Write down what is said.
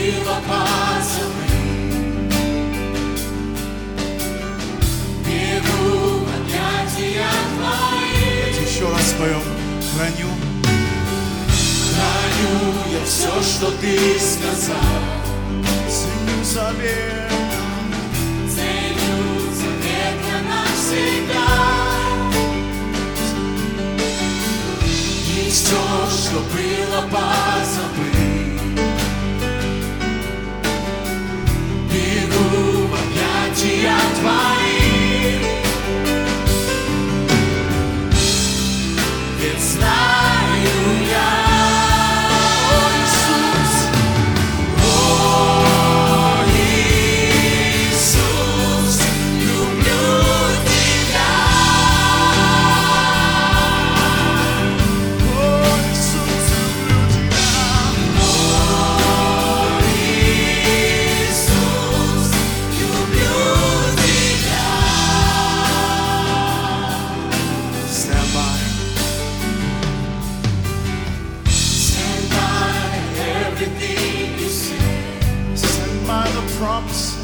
было позабыть. Бегу в объятия твои. Давайте еще раз споем. Храню. Храню я все, что ты сказал. Ценю завет. Ценю завет я навсегда. И все, что было позабыть. Бегу в объятия твои. Ведь знаю я, Promise